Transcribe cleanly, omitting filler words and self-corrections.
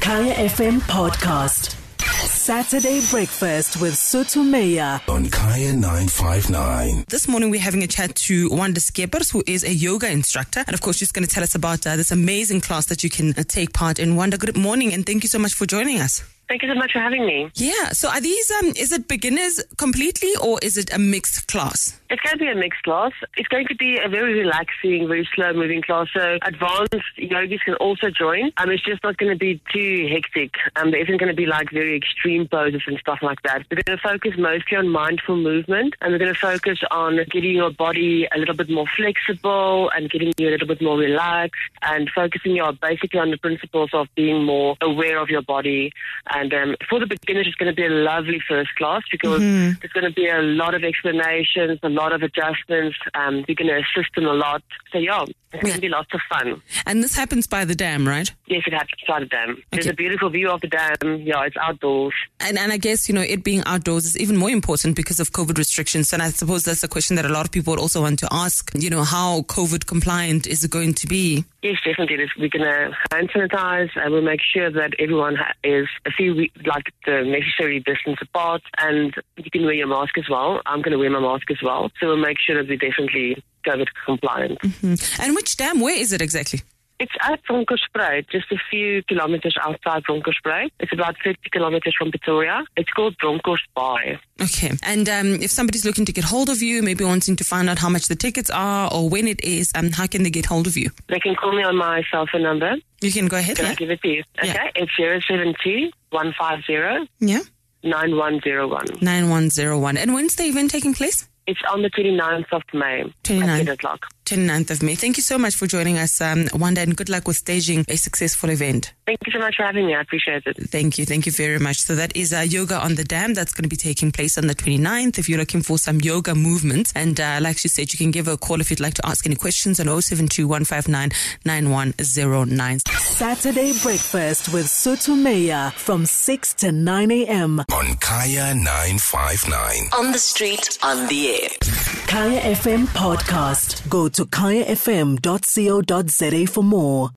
Kaya FM podcast. Saturday breakfast with Sotumaya on Kaya 959. This morning we're having a chat to Wanda Skeepers, who is a yoga instructor. And of course, she's going to tell us about this amazing class that you can take part in. Wanda, good morning and thank you so much for joining us. Thank you so much for having me. Yeah, so are these, is it beginners completely or is it a mixed class? It's going to be a mixed class. It's going to be a very relaxing, very slow-moving class. So advanced yogis can also join. It's just not going to be too hectic. There isn't going to be like very extreme poses and stuff like that. We're going to focus mostly on mindful movement, and we're going to focus on getting your body a little bit more flexible and getting you a little bit more relaxed and focusing you basically on the principles of being more aware of your body. And for the beginners, it's going to be a lovely first class because there's going to be a lot of explanations, a lot of adjustments. We're going to assist them a lot. So, yeah, it's going to be lots of fun. And this happens by the dam, right? Yes, it happens by the dam. There's a beautiful view of the dam. Yeah, it's outdoors. And I guess, it being outdoors is even more important because of COVID restrictions. And I suppose that's a question that a lot of people would also want to ask, how COVID compliant is it going to be? Yes, definitely. We're going to hand sanitize and we'll make sure that everyone is the necessary distance apart, and you can wear your mask as well. I'm going to wear my mask as well. So we'll make sure that we're definitely COVID compliant. Mm-hmm. And which dam, where is it exactly? It's at Bronkhorstspruit, just a few kilometers outside Bronkhorstspruit. It's about 30 kilometers from Pretoria. It's called Bronkhorstbaai. Okay. And if somebody's looking to get hold of you, maybe wanting to find out how much the tickets are or when it is, how can they get hold of you? They can call me on my cell phone number. You can go ahead. Can I give it to you? Okay. Yeah. It's 072-150 9101. 9101. And when's the event taking place? It's on the 29th of May. 29th. At 8 o'clock. 29th of May. Thank you so much for joining us, Wanda, and good luck with staging a successful event. Thank you so much for having me. I appreciate it. Thank you. Thank you very much. So that is Yoga on the Dam. That's going to be taking place on the 29th. If you're looking for some yoga movements, and like she said, you can give her a call if you'd like to ask any questions on 072-159-9109. Saturday breakfast with Sotumaya from 6 to 9 a.m. on Kaya 959. On the street, on the air. Kaya FM podcast. Go to kayafm.co.za for more.